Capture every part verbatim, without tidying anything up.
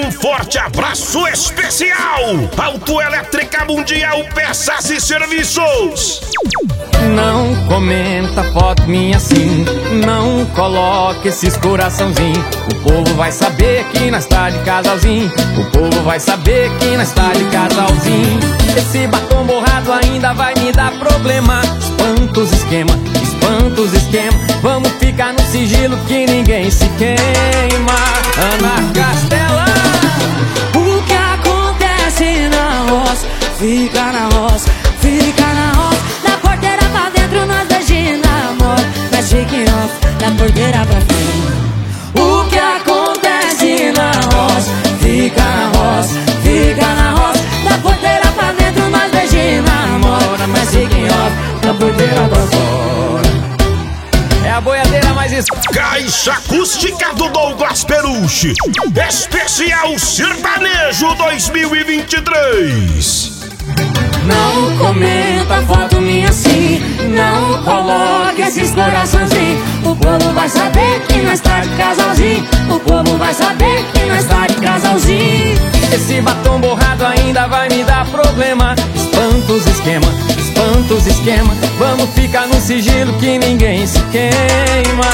um forte abraço especial. Autoelétrica Mundial Peças e Serviços. Não comenta foto minha assim, não coloque esses coraçãozinho. O povo vai saber que nós tá de casalzinho. O povo vai saber que nós tá de casalzinho. Esse batom borrado ainda vai me dar problema. Espanta os esquema, espanta os esquema. Vamos ficar no sigilo que ninguém se queima. Ana Castela. O que acontece na roça, fica na roça, fica na roça. Da porteira pra dentro nós beijinhos namora. Da chique off, da porteira pra fora. O que acontece na roça, fica na roça, fica na roça. Da porteira pra dentro nós beijinhos namora. Da chique off, da porteira pra fora. É a boiadeira mais es... Caixa Acústica do Douglas Peruche. Especial Sertanejo dois mil e vinte e três. Não comenta foto minha assim, não coloque esses coraçãozinhos. O povo vai saber que nós tá de casalzinho. O povo vai saber que nós tá de casalzinho. Esse batom borrado ainda vai me dar problema. Espanta os esquema, espanta os esquema. Vamos ficar no sigilo que ninguém se queima.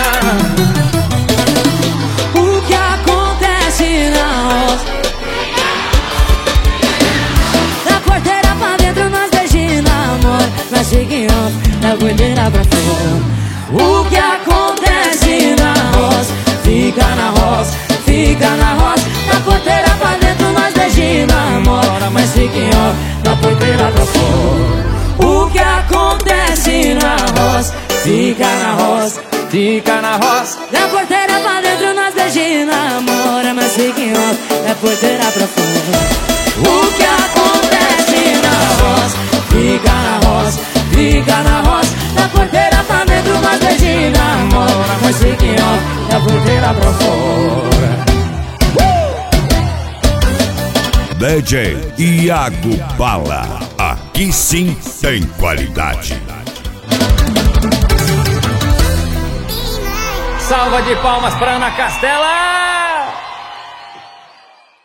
O que acontece na roça, da porteira pra dentro nós beijinhos namora. Nós chique off, da porteira pra fora. O que acontece na roça, fica na roça, fica na roça. Da porteira pra dentro nós beijinhos namora. Mas chique off, da porteira pra fora. O que acontece na roça, fica na roça, Fica na roça. da porteira pra dentro nós beijinhos namora. Mas chique off, da porteira pra fora. O que acontece na roça, fica na roça, fica na roça. Da porteira pra dentro nós beijinhos namora. Mas chique off, da porteira pra fora. D J Iago Bala. Aqui sim tem qualidade. Salva de palmas pra Ana Castela.